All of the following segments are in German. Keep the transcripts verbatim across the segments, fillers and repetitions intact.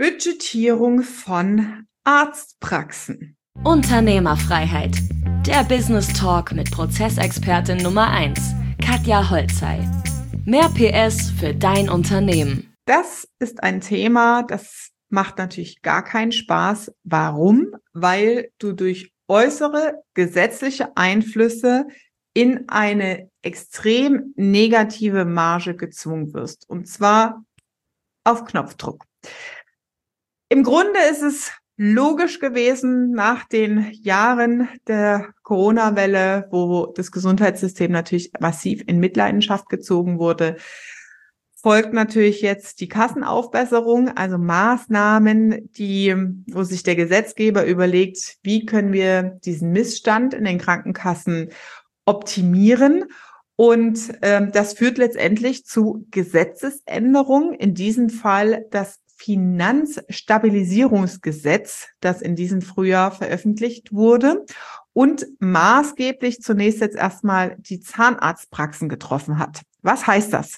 Budgetierung von Arztpraxen. Unternehmerfreiheit. Der Business Talk mit Prozessexpertin Nummer eins, Katja Holzei. Mehr P S für dein Unternehmen. Das ist ein Thema, das macht natürlich gar keinen Spaß. Warum? Weil du durch äußere gesetzliche Einflüsse in eine extrem negative Marge gezwungen wirst. Und zwar auf Knopfdruck. Im Grunde ist es logisch gewesen nach den Jahren der Corona-Welle, wo das Gesundheitssystem natürlich massiv in Mitleidenschaft gezogen wurde, folgt natürlich jetzt die Kassenaufbesserung, also Maßnahmen, die, wo sich der Gesetzgeber überlegt, wie können wir diesen Missstand in den Krankenkassen optimieren. Und ähm, das führt letztendlich zu Gesetzesänderungen, in diesem Fall das Finanzstabilisierungsgesetz, das in diesem Frühjahr veröffentlicht wurde und maßgeblich zunächst jetzt erstmal die Zahnarztpraxen getroffen hat. Was heißt das?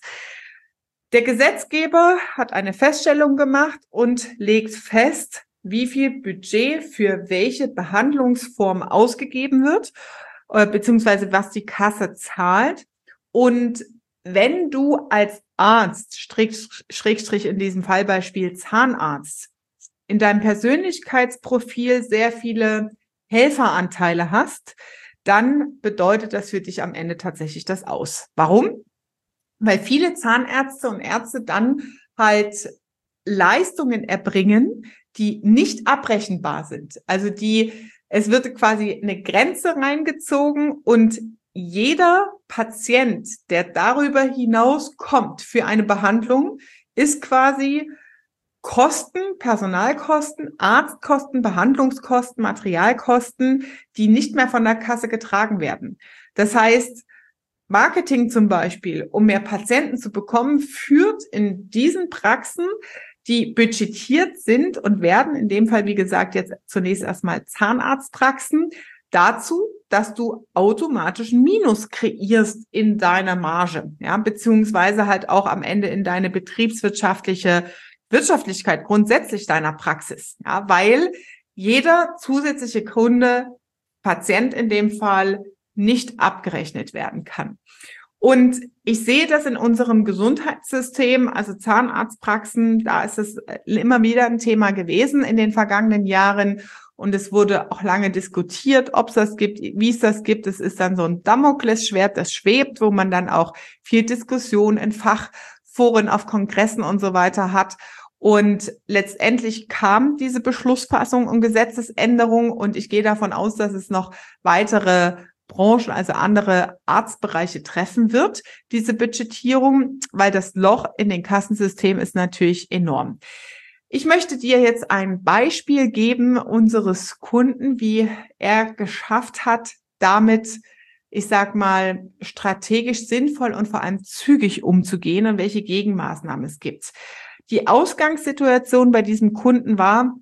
Der Gesetzgeber hat eine Feststellung gemacht und legt fest, wie viel Budget für welche Behandlungsform ausgegeben wird, beziehungsweise was die Kasse zahlt. Und wenn du als Arzt, Schrägstrich in diesem Fallbeispiel Zahnarzt, in deinem Persönlichkeitsprofil sehr viele Helferanteile hast, dann bedeutet das für dich am Ende tatsächlich das aus. Warum? Weil viele Zahnärzte und Ärzte dann halt Leistungen erbringen, die nicht abrechenbar sind. Also die, es wird quasi eine Grenze reingezogen und jeder Patient, der darüber hinaus kommt für eine Behandlung, ist quasi Kosten, Personalkosten, Arztkosten, Behandlungskosten, Materialkosten, die nicht mehr von der Kasse getragen werden. Das heißt, Marketing zum Beispiel, um mehr Patienten zu bekommen, führt in diesen Praxen, die budgetiert sind und werden, in dem Fall, wie gesagt, jetzt zunächst erstmal Zahnarztpraxen, dazu, dass du automatisch ein Minus kreierst in deiner Marge, ja, beziehungsweise halt auch am Ende in deine betriebswirtschaftliche Wirtschaftlichkeit grundsätzlich deiner Praxis, ja, weil jeder zusätzliche Kunde, Patient in dem Fall, nicht abgerechnet werden kann. Und ich sehe das in unserem Gesundheitssystem, also Zahnarztpraxen, da ist es immer wieder ein Thema gewesen in den vergangenen Jahren. Und es wurde auch lange diskutiert, ob es das gibt, wie es das gibt. Es ist dann so ein Damoklesschwert, das schwebt, wo man dann auch viel Diskussion in Fachforen, auf Kongressen und so weiter hat. Und letztendlich kam diese Beschlussfassung und Gesetzesänderung. Und ich gehe davon aus, dass es noch weitere Branchen, also andere Arztbereiche treffen wird, diese Budgetierung, weil das Loch in den Kassensystemen ist natürlich enorm. Ich möchte dir jetzt ein Beispiel geben unseres Kunden, wie er geschafft hat, damit, ich sag mal, strategisch sinnvoll und vor allem zügig umzugehen und welche Gegenmaßnahmen es gibt. Die Ausgangssituation bei diesem Kunden war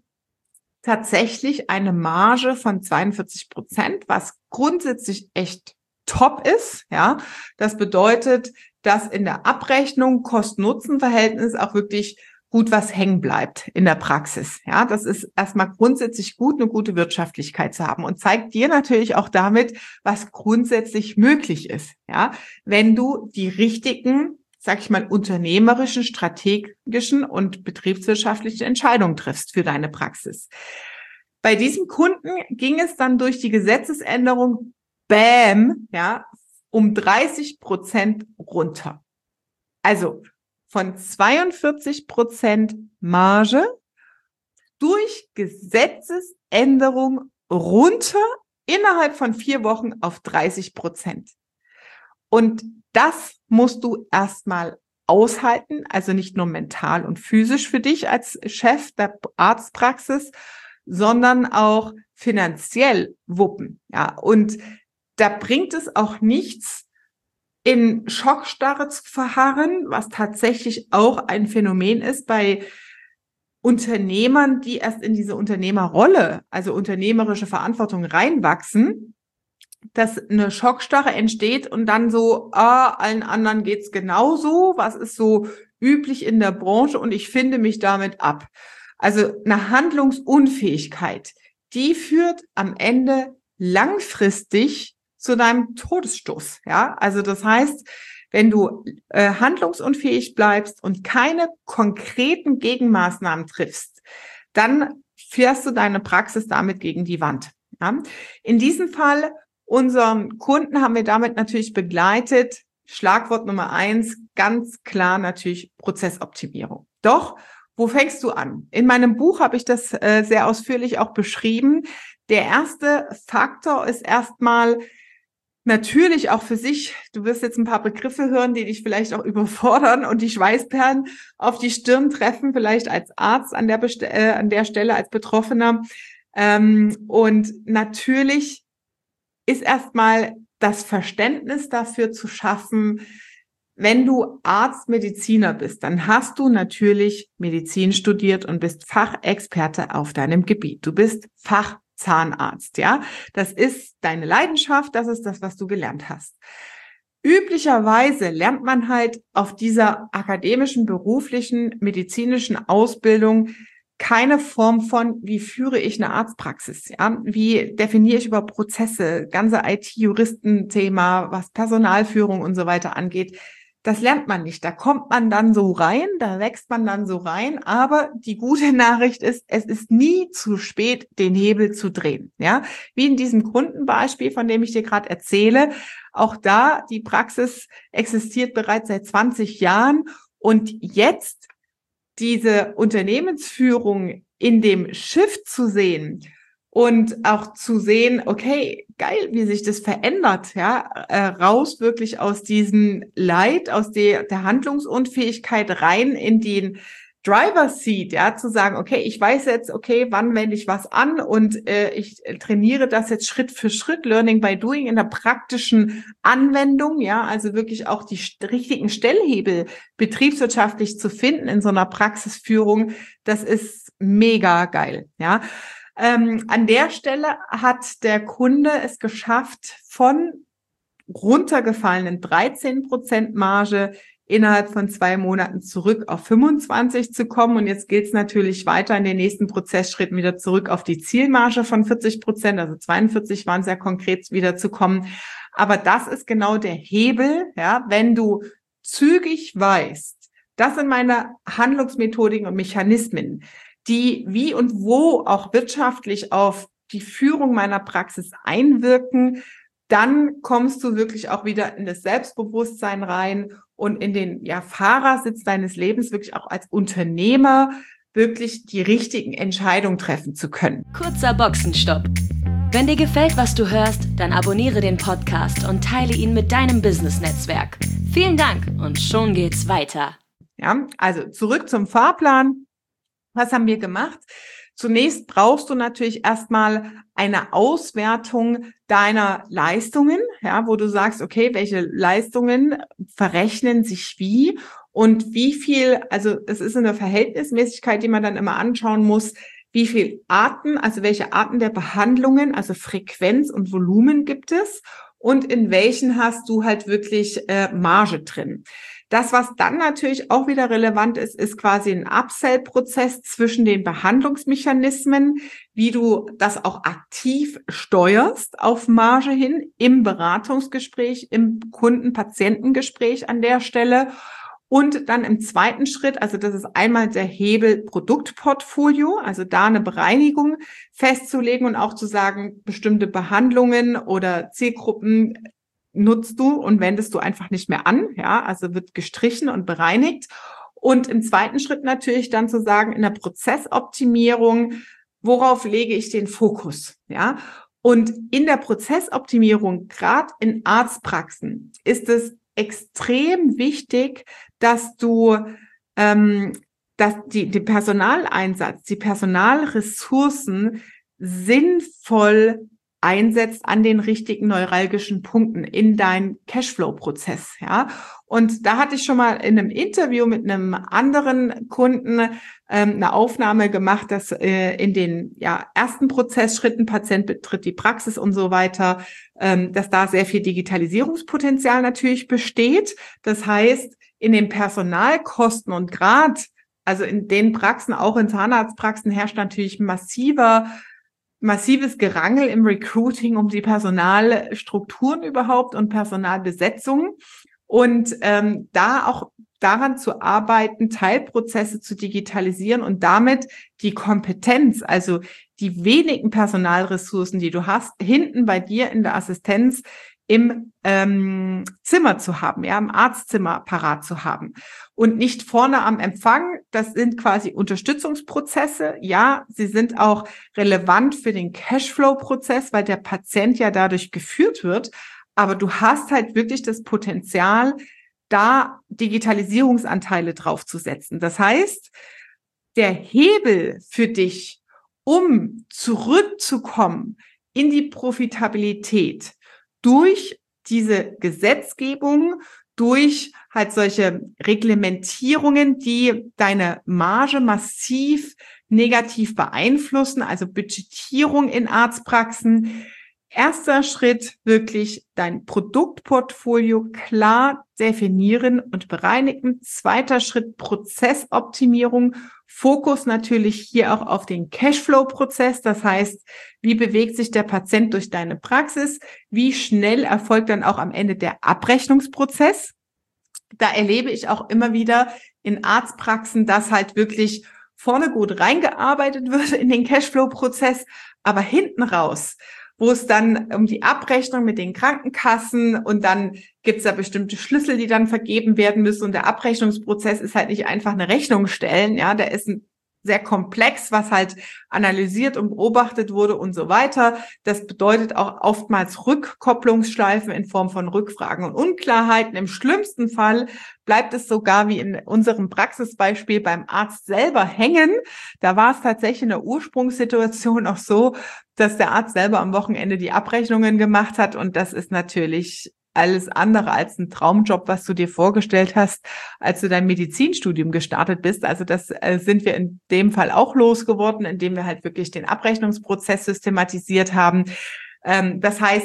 tatsächlich eine Marge von zweiundvierzig Prozent, was grundsätzlich echt top ist. Ja, das bedeutet, dass in der Abrechnung Kosten-Nutzen-Verhältnis auch wirklich gut was hängen bleibt in der Praxis. Ja, das ist erstmal grundsätzlich gut, eine gute Wirtschaftlichkeit zu haben und zeigt dir natürlich auch damit, was grundsätzlich möglich ist. Ja, wenn du die richtigen, sag ich mal, unternehmerischen, strategischen und betriebswirtschaftlichen Entscheidungen triffst für deine Praxis. Bei diesem Kunden ging es dann durch die Gesetzesänderung, bam, ja, um dreißig Prozent runter. Also von zweiundvierzig Prozent Marge durch Gesetzesänderung runter innerhalb von vier Wochen auf dreißig Prozent. Und das musst du erstmal aushalten, also nicht nur mental und physisch für dich als Chef der Arztpraxis, sondern auch finanziell wuppen. Ja, und da bringt es auch nichts, in Schockstarre zu verharren, was tatsächlich auch ein Phänomen ist bei Unternehmern, die erst in diese Unternehmerrolle, also unternehmerische Verantwortung reinwachsen, dass eine Schockstarre entsteht und dann so, ah, allen anderen geht's genauso, was ist so üblich in der Branche und ich finde mich damit ab. Also eine Handlungsunfähigkeit, die führt am Ende langfristig zu deinem Todesstoß. Ja, also das heißt, wenn du äh, handlungsunfähig bleibst und keine konkreten Gegenmaßnahmen triffst, dann fährst du deine Praxis damit gegen die Wand. Ja? In diesem Fall, unseren Kunden haben wir damit natürlich begleitet. Schlagwort Nummer eins, ganz klar natürlich Prozessoptimierung. Doch, wo fängst du an? In meinem Buch habe ich das äh, sehr ausführlich auch beschrieben. Der erste Faktor ist erstmal natürlich auch für sich, du wirst jetzt ein paar Begriffe hören, die dich vielleicht auch überfordern und die Schweißperlen auf die Stirn treffen, vielleicht als Arzt an der, Best- äh, an der Stelle, als Betroffener. Ähm, und natürlich ist erstmal das Verständnis dafür zu schaffen, wenn du Arzt, Mediziner bist, dann hast du natürlich Medizin studiert und bist Fachexperte auf deinem Gebiet. Du bist Fachzahnarzt, ja. Das ist deine Leidenschaft, das ist das, was du gelernt hast. Üblicherweise lernt man halt auf dieser akademischen, beruflichen, medizinischen Ausbildung keine Form von, wie führe ich eine Arztpraxis, ja? Wie definiere ich über Prozesse, ganze I T-Juristenthema, was Personalführung und so weiter angeht. Das lernt man nicht. Da kommt man dann so rein, da wächst man dann so rein. Aber die gute Nachricht ist, es ist nie zu spät, den Hebel zu drehen. Ja, wie in diesem Kundenbeispiel, von dem ich dir gerade erzähle. Auch da, die Praxis existiert bereits seit zwanzig Jahren. Und jetzt diese Unternehmensführung in dem Shift zu sehen und auch zu sehen, okay, geil, wie sich das verändert, ja, äh, raus wirklich aus diesem Leid, aus der, der Handlungsunfähigkeit rein in den Driver's Seat, ja, zu sagen, okay, ich weiß jetzt, okay, wann wende ich was an und äh, ich trainiere das jetzt Schritt für Schritt, Learning by Doing in der praktischen Anwendung, ja, also wirklich auch die st- richtigen Stellhebel betriebswirtschaftlich zu finden in so einer Praxisführung, das ist mega geil, ja. Ähm, an der Stelle hat der Kunde es geschafft, von runtergefallenen dreizehn Prozent Marge innerhalb von zwei Monaten zurück auf fünfundzwanzig zu kommen. Und jetzt gilt es natürlich weiter in den nächsten Prozessschritten wieder zurück auf die Zielmarge von vierzig Prozent, also zweiundvierzig waren es ja konkret, wieder zu kommen. Aber das ist genau der Hebel, ja, wenn du zügig weißt, das sind meine Handlungsmethodiken und Mechanismen, die wie und wo auch wirtschaftlich auf die Führung meiner Praxis einwirken, dann kommst du wirklich auch wieder in das Selbstbewusstsein rein und in den ja, Fahrersitz deines Lebens, wirklich auch als Unternehmer wirklich die richtigen Entscheidungen treffen zu können. Kurzer Boxenstopp. Wenn dir gefällt, was du hörst, dann abonniere den Podcast und teile ihn mit deinem Business-Netzwerk. Vielen Dank und schon geht's weiter. Ja, also zurück zum Fahrplan. Was haben wir gemacht? Zunächst brauchst du natürlich erstmal eine Auswertung deiner Leistungen, ja, wo du sagst, okay, welche Leistungen verrechnen sich wie und wie viel, also es ist eine Verhältnismäßigkeit, die man dann immer anschauen muss, wie viel Arten, also welche Arten der Behandlungen, also Frequenz und Volumen gibt es und in welchen hast du halt wirklich äh, Marge drin. Das, was dann natürlich auch wieder relevant ist, ist quasi ein Upsell-Prozess zwischen den Behandlungsmechanismen, wie du das auch aktiv steuerst auf Marge hin im Beratungsgespräch, im Kunden-Patientengespräch an der Stelle. Und dann im zweiten Schritt, also das ist einmal der Hebel Produktportfolio, also da eine Bereinigung festzulegen und auch zu sagen, bestimmte Behandlungen oder Zielgruppen nutzt du und wendest du einfach nicht mehr an, ja, also wird gestrichen und bereinigt. Und im zweiten Schritt natürlich dann zu sagen, in der Prozessoptimierung, worauf lege ich den Fokus, ja? Und in der Prozessoptimierung, gerade in Arztpraxen, ist es extrem wichtig, dass du ähm, dass die, die Personaleinsatz, die Personalressourcen sinnvoll einsetzt an den richtigen neuralgischen Punkten in deinen Cashflow-Prozess, ja. Und da hatte ich schon mal in einem Interview mit einem anderen Kunden ähm, eine Aufnahme gemacht, dass äh, in den ja, ersten Prozessschritten, Patient betritt die Praxis und so weiter, ähm, dass da sehr viel Digitalisierungspotenzial natürlich besteht. Das heißt, in den Personalkosten und gerade also in den Praxen, auch in Zahnarztpraxen, herrscht natürlich massiver, massives Gerangel im Recruiting um die Personalstrukturen überhaupt und Personalbesetzung. Und ähm, da auch daran zu arbeiten, Teilprozesse zu digitalisieren und damit die Kompetenz, also die wenigen Personalressourcen, die du hast, hinten bei dir in der Assistenz im ähm, Zimmer zu haben, ja, im Arztzimmer parat zu haben und nicht vorne am Empfang. Das sind quasi Unterstützungsprozesse. Ja, sie sind auch relevant für den Cashflow-Prozess, weil der Patient ja dadurch geführt wird. Aber du hast halt wirklich das Potenzial, da Digitalisierungsanteile draufzusetzen. Das heißt, der Hebel für dich, um zurückzukommen in die Profitabilität durch diese Gesetzgebung, durch halt solche Reglementierungen, die deine Marge massiv negativ beeinflussen, also Budgetierung in Arztpraxen. Erster Schritt, wirklich dein Produktportfolio klar definieren und bereinigen. Zweiter Schritt, Prozessoptimierung. Fokus natürlich hier auch auf den Cashflow-Prozess. Das heißt, wie bewegt sich der Patient durch deine Praxis? Wie schnell erfolgt dann auch am Ende der Abrechnungsprozess? Da erlebe ich auch immer wieder in Arztpraxen, dass halt wirklich vorne gut reingearbeitet wird in den Cashflow-Prozess, aber hinten raus, wo es dann um die Abrechnung mit den Krankenkassen und dann gibt es da bestimmte Schlüssel, die dann vergeben werden müssen und der Abrechnungsprozess ist halt nicht einfach eine Rechnung stellen, ja, der ist ein sehr komplex, was halt analysiert und beobachtet wurde und so weiter. Das bedeutet auch oftmals Rückkopplungsschleifen in Form von Rückfragen und Unklarheiten. Im schlimmsten Fall bleibt es sogar wie in unserem Praxisbeispiel beim Arzt selber hängen. Da war es tatsächlich in der Ursprungssituation auch so, dass der Arzt selber am Wochenende die Abrechnungen gemacht hat und das ist natürlich alles andere als ein Traumjob, was du dir vorgestellt hast, als du dein Medizinstudium gestartet bist. Also das äh, sind wir in dem Fall auch losgeworden, indem wir halt wirklich den Abrechnungsprozess systematisiert haben. Ähm, das heißt,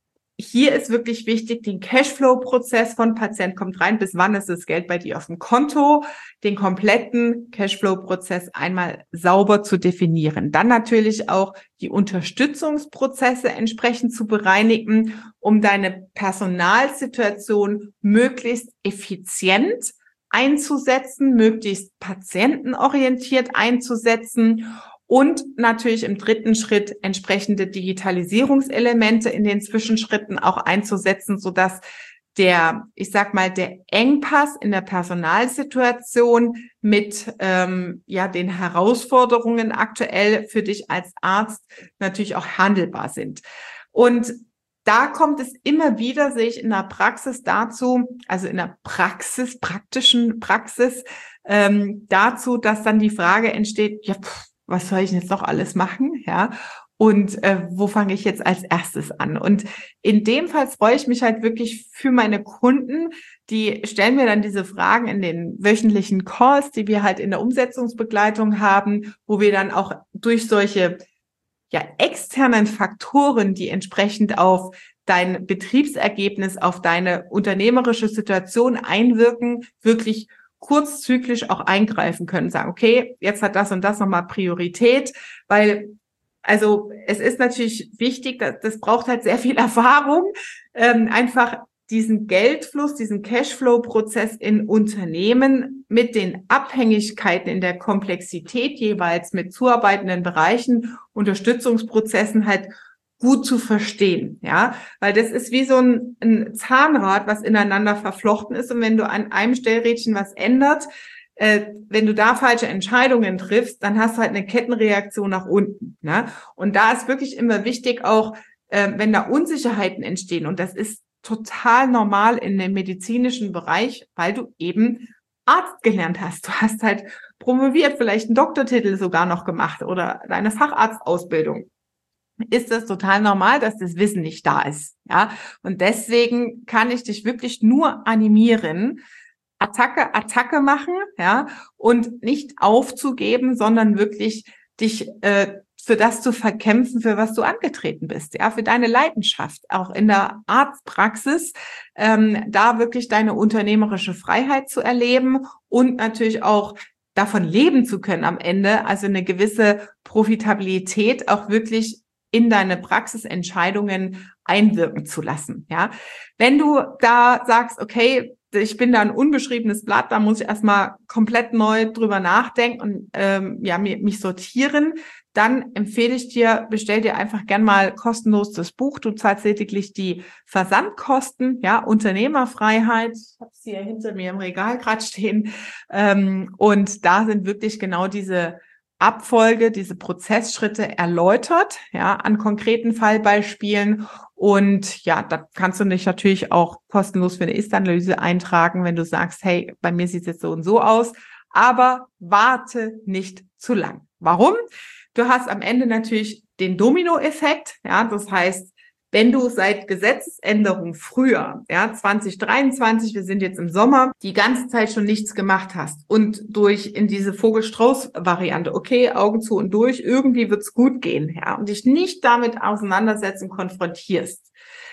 hier ist wirklich wichtig, den Cashflow-Prozess von Patient kommt rein, bis wann ist das Geld bei dir auf dem Konto, den kompletten Cashflow-Prozess einmal sauber zu definieren. Dann natürlich auch die Unterstützungsprozesse entsprechend zu bereinigen, um deine Personalsituation möglichst effizient einzusetzen, möglichst patientenorientiert einzusetzen. Und natürlich im dritten Schritt entsprechende Digitalisierungselemente in den Zwischenschritten auch einzusetzen, sodass der, ich sag mal, der Engpass in der Personalsituation mit ähm, ja den Herausforderungen aktuell für dich als Arzt natürlich auch handelbar sind. Und da kommt es immer wieder, sehe ich in der Praxis dazu, also in der Praxis, praktischen Praxis, ähm, dazu, dass dann die Frage entsteht, ja, pff, was soll ich jetzt noch alles machen, ja? Und äh, wo fange ich jetzt als erstes an? Und in dem Fall freue ich mich halt wirklich für meine Kunden, die stellen mir dann diese Fragen in den wöchentlichen Calls, die wir halt in der Umsetzungsbegleitung haben, wo wir dann auch durch solche ja externen Faktoren, die entsprechend auf dein Betriebsergebnis, auf deine unternehmerische Situation einwirken, wirklich kurzzyklisch auch eingreifen können, sagen, okay, jetzt hat das und das nochmal Priorität, weil, also es ist natürlich wichtig, dass, das braucht halt sehr viel Erfahrung, ähm, einfach diesen Geldfluss, diesen Cashflow-Prozess in Unternehmen mit den Abhängigkeiten in der Komplexität jeweils mit zuarbeitenden Bereichen, Unterstützungsprozessen halt gut zu verstehen, ja, weil das ist wie so ein, ein Zahnrad, was ineinander verflochten ist und wenn du an einem Stellrädchen was ändert, äh, wenn du da falsche Entscheidungen triffst, dann hast du halt eine Kettenreaktion nach unten, ne? Und da ist wirklich immer wichtig auch, äh, wenn da Unsicherheiten entstehen und das ist total normal in dem medizinischen Bereich, weil du eben Arzt gelernt hast. Du hast halt promoviert, vielleicht einen Doktortitel sogar noch gemacht oder deine Facharztausbildung. Ist das total normal, dass das Wissen nicht da ist, ja? Und deswegen kann ich dich wirklich nur animieren, Attacke, Attacke machen, ja? Und nicht aufzugeben, sondern wirklich dich äh, für das zu verkämpfen, für was du angetreten bist, ja? Für deine Leidenschaft, auch in der Arztpraxis, ähm, da wirklich deine unternehmerische Freiheit zu erleben und natürlich auch davon leben zu können am Ende, also eine gewisse Profitabilität auch wirklich in deine Praxisentscheidungen einwirken zu lassen. Ja, wenn du da sagst, okay, ich bin da ein unbeschriebenes Blatt, da muss ich erstmal komplett neu drüber nachdenken und ähm, ja mich sortieren, dann empfehle ich dir, bestell dir einfach gern mal kostenlos das Buch. Du zahlst lediglich die Versandkosten, ja, Unternehmerfreiheit. Ich habe es hier hinter mir im Regal gerade stehen. Ähm, und da sind wirklich genau diese Abfolge, diese Prozessschritte erläutert, ja, an konkreten Fallbeispielen. Und ja, da kannst du dich natürlich auch kostenlos für eine Ist-Analyse eintragen, wenn du sagst, hey, bei mir sieht es jetzt so und so aus. Aber warte nicht zu lang. Warum? Du hast am Ende natürlich den Dominoeffekt, ja, das heißt, wenn du seit Gesetzesänderung früher, ja, zwanzig dreiundzwanzig, wir sind jetzt im Sommer, die ganze Zeit schon nichts gemacht hast und durch in diese Vogel-Strauß-Variante, okay, Augen zu und durch, irgendwie wird's gut gehen, ja, und dich nicht damit auseinandersetzt und konfrontierst,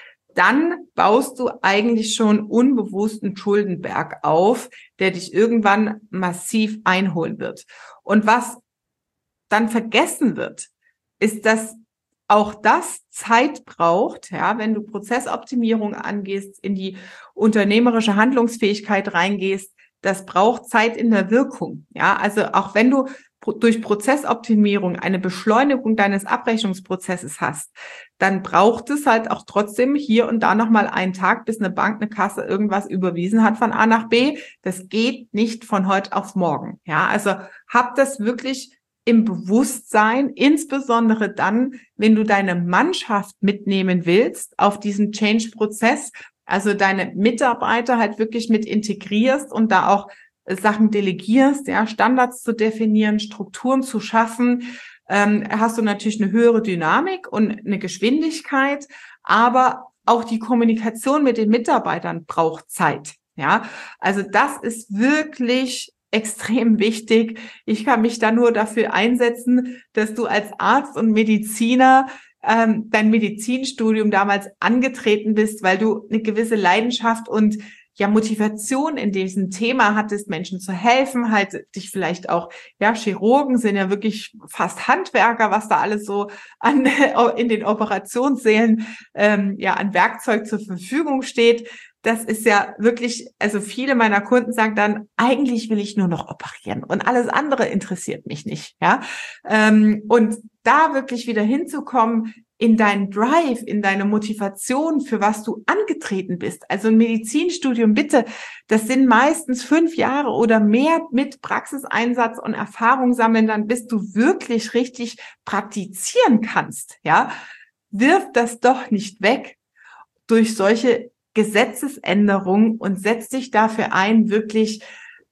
dann baust du eigentlich schon unbewussten Schuldenberg auf, der dich irgendwann massiv einholen wird. Und was dann vergessen wird, ist, dass auch das Zeit braucht, ja, wenn du Prozessoptimierung angehst, in die unternehmerische Handlungsfähigkeit reingehst, das braucht Zeit in der Wirkung, ja, also auch wenn du durch Prozessoptimierung eine Beschleunigung deines Abrechnungsprozesses hast, dann braucht es halt auch trotzdem hier und da nochmal einen Tag, bis eine Bank, eine Kasse irgendwas überwiesen hat von A nach B. Das geht nicht von heute auf morgen, ja, also hab das wirklich im Bewusstsein, insbesondere dann, wenn du deine Mannschaft mitnehmen willst auf diesen Change-Prozess, also deine Mitarbeiter halt wirklich mit integrierst und da auch Sachen delegierst, ja, Standards zu definieren, Strukturen zu schaffen, ähm, hast du natürlich eine höhere Dynamik und eine Geschwindigkeit, aber auch die Kommunikation mit den Mitarbeitern braucht Zeit, ja, also das ist wirklich extrem wichtig. Ich kann mich da nur dafür einsetzen, dass du als Arzt und Mediziner ähm, dein Medizinstudium damals angetreten bist, weil du eine gewisse Leidenschaft und ja Motivation in diesem Thema hattest, Menschen zu helfen, halt dich vielleicht auch, ja, Chirurgen sind ja wirklich fast Handwerker, was da alles so an in den Operationssälen ähm, ja an Werkzeug zur Verfügung steht. Das ist ja wirklich, also viele meiner Kunden sagen dann, eigentlich will ich nur noch operieren und alles andere interessiert mich nicht, ja. Ähm, und da wirklich wieder hinzukommen in deinen Drive, in deine Motivation, für was du angetreten bist. Also ein Medizinstudium, bitte, das sind meistens fünf Jahre oder mehr mit Praxiseinsatz und Erfahrung sammeln, dann bis du wirklich richtig praktizieren kannst, ja. Wirf das doch nicht weg durch solche Gesetzesänderung und setz dich dafür ein, wirklich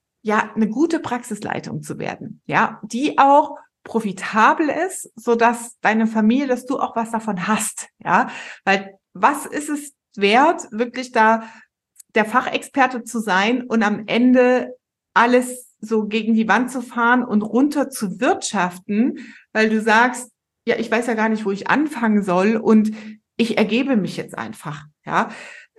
ja eine gute Praxisleitung zu werden, ja, die auch profitabel ist, so dass deine Familie, dass du auch was davon hast, ja, weil was ist es wert, wirklich da der Fachexperte zu sein und am Ende alles so gegen die Wand zu fahren und runter zu wirtschaften, weil du sagst, ja, ich weiß ja gar nicht, wo ich anfangen soll und ich ergebe mich jetzt einfach, ja.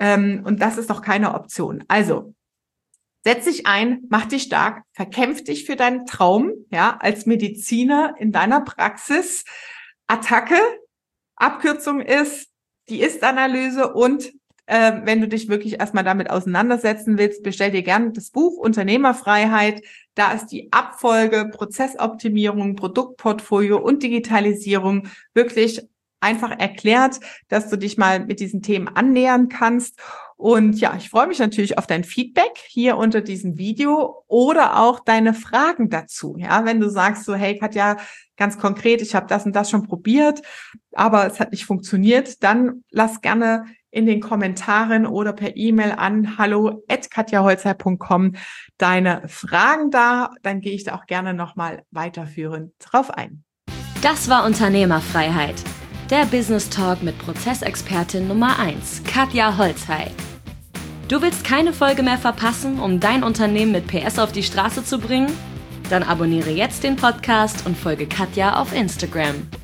Und das ist doch keine Option. Also, setz dich ein, mach dich stark, verkämpf dich für deinen Traum, ja, als Mediziner in deiner Praxis. Attacke, Abkürzung ist die Ist-Analyse und äh, wenn du dich wirklich erstmal damit auseinandersetzen willst, bestell dir gerne das Buch Unternehmerfreiheit. Da ist die Abfolge, Prozessoptimierung, Produktportfolio und Digitalisierung wirklich einfach erklärt, dass du dich mal mit diesen Themen annähern kannst. Und ja, ich freue mich natürlich auf dein Feedback hier unter diesem Video oder auch deine Fragen dazu. Ja, wenn du sagst so, hey Katja, ganz konkret, ich habe das und das schon probiert, aber es hat nicht funktioniert, dann lass gerne in den Kommentaren oder per E-Mail an hallo at katja holzhey punkt com deine Fragen da. Dann gehe ich da auch gerne nochmal weiterführend drauf ein. Das war Unternehmerfreiheit. Der Business Talk mit Prozessexpertin Nummer eins, Katja Holzhey. Du willst keine Folge mehr verpassen, um dein Unternehmen mit P S auf die Straße zu bringen? Dann abonniere jetzt den Podcast und folge Katja auf Instagram.